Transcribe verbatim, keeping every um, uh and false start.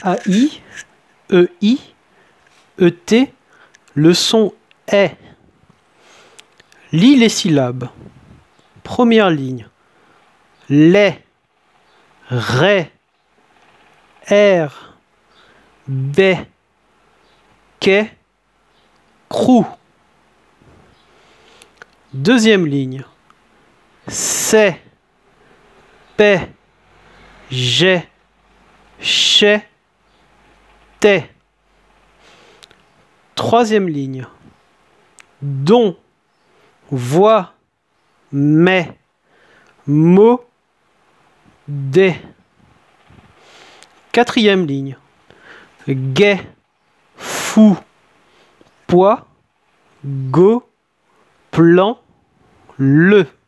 A I, E I, E T, le son est. Lis les syllabes. Première ligne. Les, ré, r, b, quai, crou. Deuxième ligne. C'est, p, j'ai, chez, t'es. Troisième ligne. Dont, voix, mais, mot, des. Quatrième ligne. Gai, fou, poids, go, plan, le.